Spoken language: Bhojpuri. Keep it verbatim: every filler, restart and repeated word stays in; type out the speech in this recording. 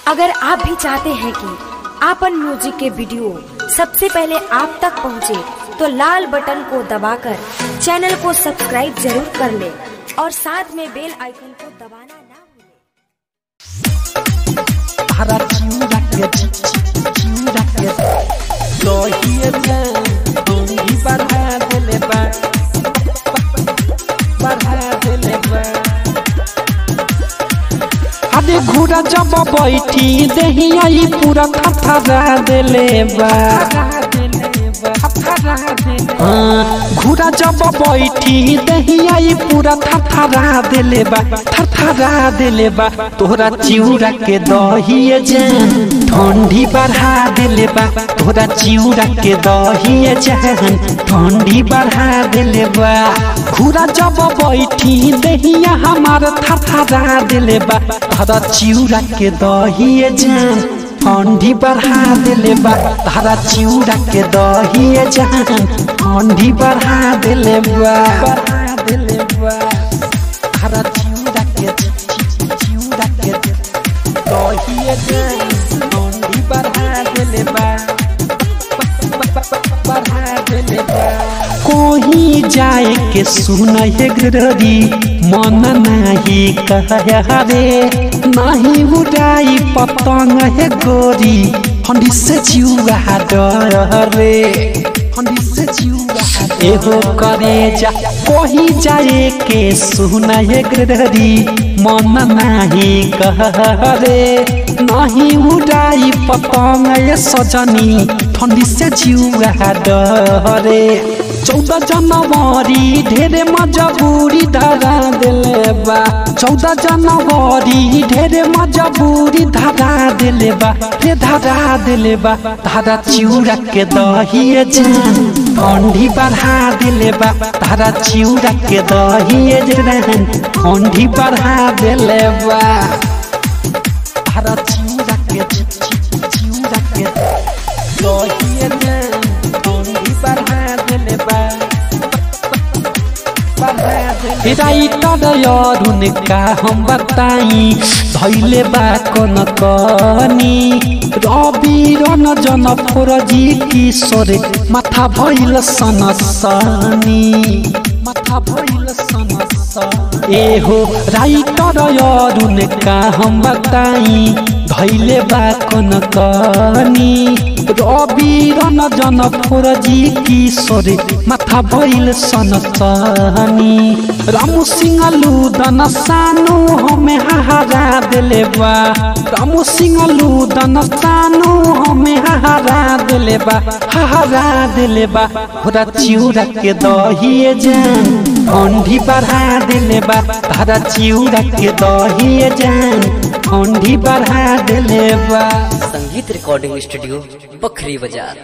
अगर आप भी चाहते हैं कि आपन म्यूजिक के वीडियो सबसे पहले आप तक पहुंचे, तो लाल बटन को दबाकर चैनल को सब्सक्राइब जरूर कर ले और साथ में बेल आइकन को दबाना ना भूले। अरे घोड़ा जब बैठी दही आई पूरा थरथरा देले बा। घोड़ा जब बैठी दही आई पूरा थरथरा देले बा, थरथरा देले बा। तोहरा चिउरा के दही जान ठंडी बढ़ा देले बा, तोहरा चिउरा के दही जान ठंडी बढ़ा देले बा। घोड़ा जब बैठी दहिया हमार थरथरा देले बा, तोहरा चिउरा के दही जान ठंडी बढ़ा देले बा, तोहरा चिउरा के दही जान ठंडी बढ़ा देले बा, बढ़ा देले बा। तोहरा चिउरा के चिउरा के दही जान ठंडी बढ़ा देले बा, बढ़ा देले बा। कोही जाए के सुनहे गरी मन नाही कह रे, नाही उड़ाई पतंग है गोरी ठंडी से चिउरा डर रे, ठंडी से चिउरा एहो करे जा। कोही जाए के सुनहे गरी मन नाही कह रे, नाही उड़ाई पतंग है सजनी ठंडी से चिउरा डरे। चौदह जनवरी ढेरे मजबूरी धरा दिले बा, चौदह जनवरी ढेरे मजबूरी धरा दिले बा, रे धरा दिले बा। तारा चिउरा के दही जान ठंडी बढ़ा दिले बा, तारा चिउरा के दही जान ठंडी बढ़ा दिले बा। तारा चिउरा के चिउरा के दही जान ठंडी बढ़ा दिले बा। राइटर का हम बताई धैले बा कन कनी, रवि रन जन फोरजी किशोर माथा भइल सनसनी, माथा भइल सनसनी। एहो राइटर का हम बताई धैले बा कन कनी, रवि रन जन फोरजी किशोर माथा भइल सनसनी। रामू सिंह लूदन सानू हमें हारा दिले बा, रामू सिंह लूदन सानू हमें हारा दिले बा, हारा दिले बा। तोरा चिउरा के दही जान ठंडी बढ़ा दिले बा, तारा चिउरा के दही जान ठंडी बढ़ा दिले बा। संगीत रिकॉर्डिंग स्टूडियो बखरी बाजार।